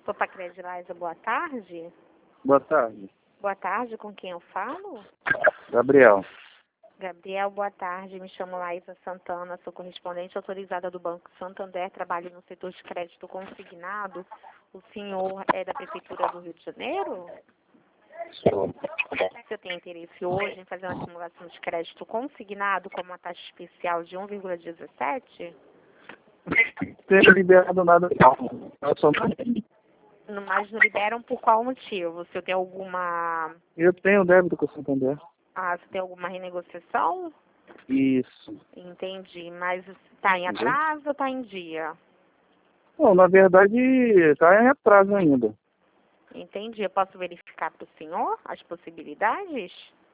Popacred Laisa, boa tarde. Boa tarde. Boa tarde, com quem eu falo? Gabriel. Gabriel, boa tarde. Me chamo Laisa Santana, sou correspondente autorizada do Banco Santander, trabalho no setor de crédito consignado. O senhor é da Prefeitura do Rio de Janeiro? Sou. Você tem interesse hoje em fazer uma simulação de crédito consignado com uma taxa especial de 1,17? Não tenho liberado nada não. Mas não liberam por qual motivo? Você tem alguma... Eu tenho débito com o Santander. você tem alguma renegociação? Isso. Entendi. Mas está em atraso ou está em dia? Não, na verdade, está em atraso ainda. Entendi. Eu posso verificar para o senhor as possibilidades?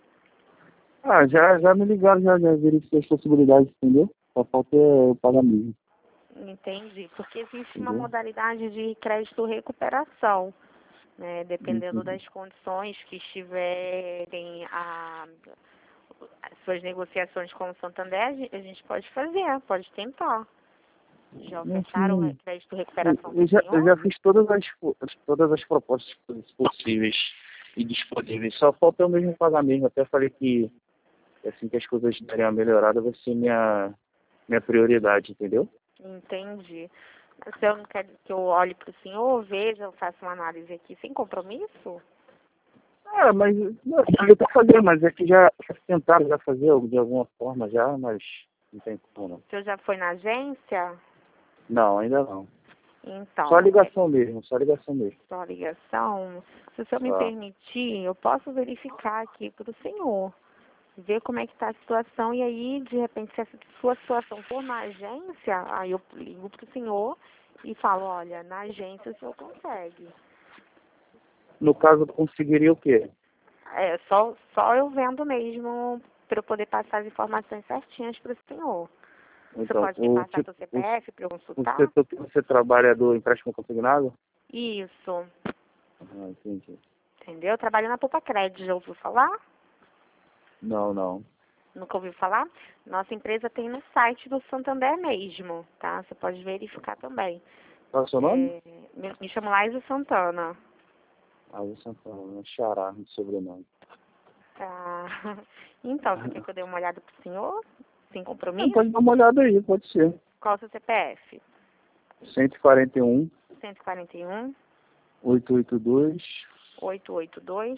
Já me ligaram, já verifiquei as possibilidades, entendeu? Só falta eu pagar mesmo. Entendi. Porque existe uma modalidade de crédito recuperação, né? Dependendo das condições que estiverem as suas negociações com o Santander, a gente pode fazer, pode tentar. Já ofertaram crédito de recuperação para o senhor? Eu já fiz todas as propostas possíveis e disponíveis. Só falta eu mesmo pagar mesmo. Até falei que assim que as coisas derem uma melhorada vai ser minha prioridade, entendeu? Entendi. O senhor não quer que eu olhe para o senhor, veja, eu faça uma análise aqui sem compromisso? Mas eu estou fazendo, mas é que já tentaram já fazer de alguma forma já, mas não tem como não. O senhor já foi na agência? Não, ainda não. Então, Só ligação mesmo, só ligação mesem. Só ligação? Se o senhor me permitir, eu posso verificar aqui para o senhor, ver como é que está a situação, e aí, de repente, se a sua situação for na agência, aí eu ligo para o senhor e falo, olha, na agência o senhor consegue. No caso, conseguiria o quê? Só eu vendo mesmo, para eu poder passar as informações certinhas para o senhor. Então, Você pode me passar seu CPF para eu consultar? O setor que você trabalha é do empréstimo consignado? Isso. Entendi. Entendeu? Eu trabalho na Popacred, já ouviu falar? Não. Nunca ouviu falar? Nossa empresa tem no site do Santander mesmo, tá? Você pode verificar também. Qual é o seu nome? Me chamo Laisa Santana. Laisa Santana, Xará, de sobrenome. Tá. Então, você quer que eu dê uma olhada pro senhor? Sem compromisso? Pode dar uma olhada aí, pode ser. Qual o seu CPF? 141 141 882 882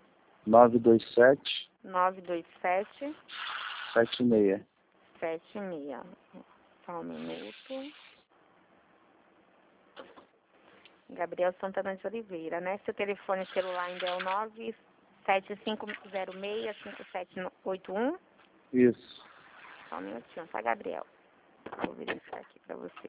927 927 76. 76. Só um minuto. Gabriel Santana de Oliveira, né? Seu telefone celular ainda é o 975065781? Isso. Só um minutinho, tá, Gabriel? Vou verificar aqui pra você.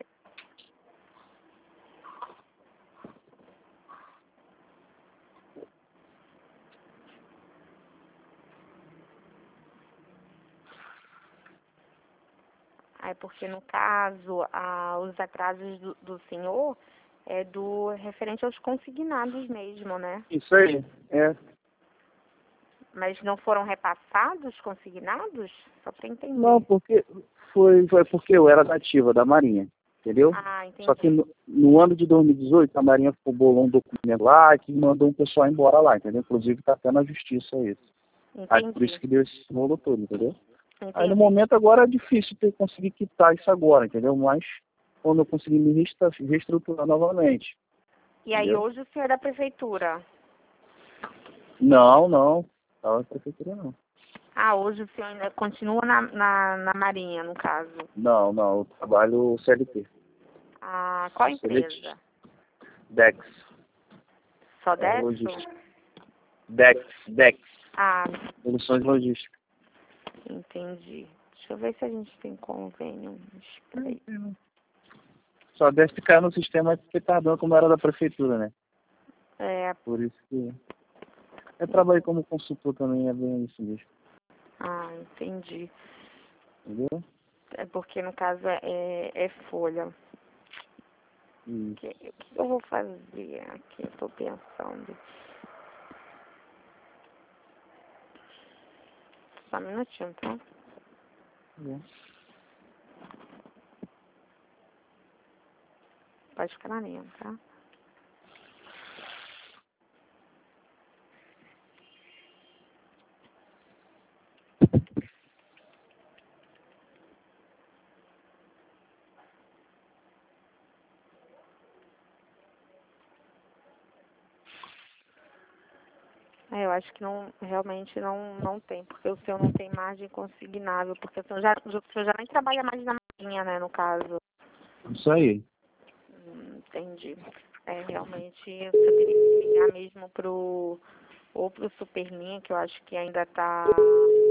Porque no caso, os atrasos do senhor é do referente aos consignados mesmo, né? Isso aí, Mas não foram repassados consignados? Só para entender. Não, porque foi porque eu era da ativa da Marinha, entendeu? Entendi. Só que no ano de 2018, a Marinha bolou um documento lá que mandou um pessoal embora lá, entendeu? Inclusive está até na justiça isso. Aí por isso que deu esse rolo todo, entendeu? Entendi. Aí no momento agora é difícil conseguir quitar isso agora, entendeu? Mas quando eu conseguir me reestruturar novamente. E aí entendeu? hoje o senhor é da prefeitura? Não, não da prefeitura não. Hoje o senhor ainda continua na Marinha, no caso? Não, eu trabalho CLT. Qual empresa? Dex. Só Dex? Logística. Dex. Soluções logísticas. Entendi. Deixa eu ver se a gente tem convênio. Espera aí. Só Dex caiu no sistema porque tá dando como era da prefeitura, né? Por isso que... Eu trabalhei como consultor também, é bem isso mesmo. Entendi. Entendeu? É porque no caso é folha. O que eu vou fazer aqui? Eu tô pensando. Só um minutinho, tá? Pode ficar na linha, tá? Eu acho que não, realmente não tem, porque o senhor não tem margem consignável, porque o senhor já nem trabalha mais na marinha, né, no caso. Isso aí. Entendi. Realmente o senhor teria que ligar mesmo ou pro Superlinha, que eu acho que ainda está